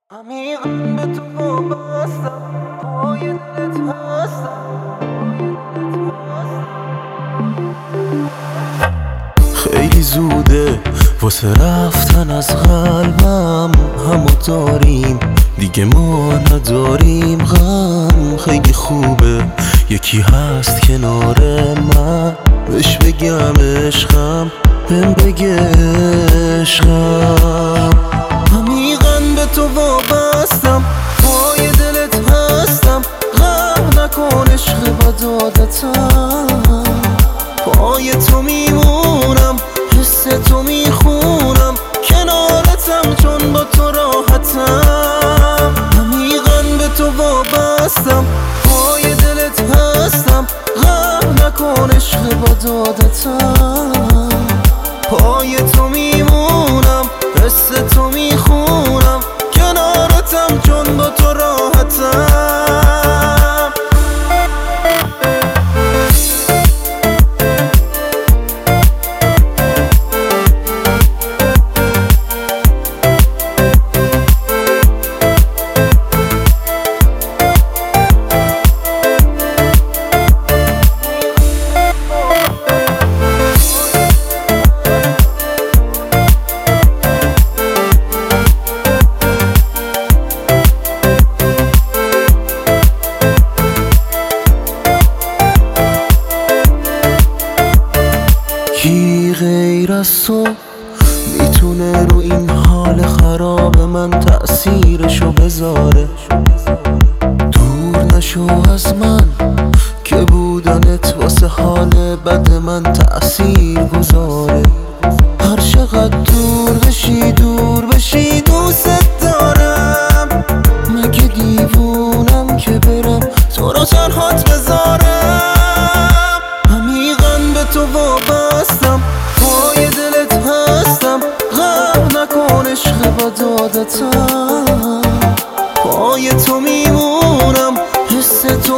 عمیقا به تو وابستم، پای دلت هستم. خیلی زوده واسه رفتن از قلبم، همو داریم دیگه ما نداریم غم. خیلی خوبه یکی هست کنار من، بهش بگم عشقم، بهم بگه عشقم. عمیقاً به تو وابستم، پای دلت هستم. غم نکن عشق بد عادتم، پای تو میمونم، حس تو میخونم، کنارتم چون با تو راحتم. عمیقاً به تو وابستم، پای دلت هستم. غم نکن عشق بد عادتم، پای تو میمونم، حس تو میخونم، کنارتم چون با تو راحتم. کی غیر از تو میتونه رو این حال خراب من تأثیرشو بذاره؟ دور نشو از من که بودنت واسه حال بد من تأثیر گذاره. هر چقدر دور بشی دوست دارم. مگه دیوونم که برم تو رو تنهات بذارم؟ عمیقاً به تو وابستم، پای دلت هستم. غم نکن عشق بد عادتم، پای تو میمونم، حس تو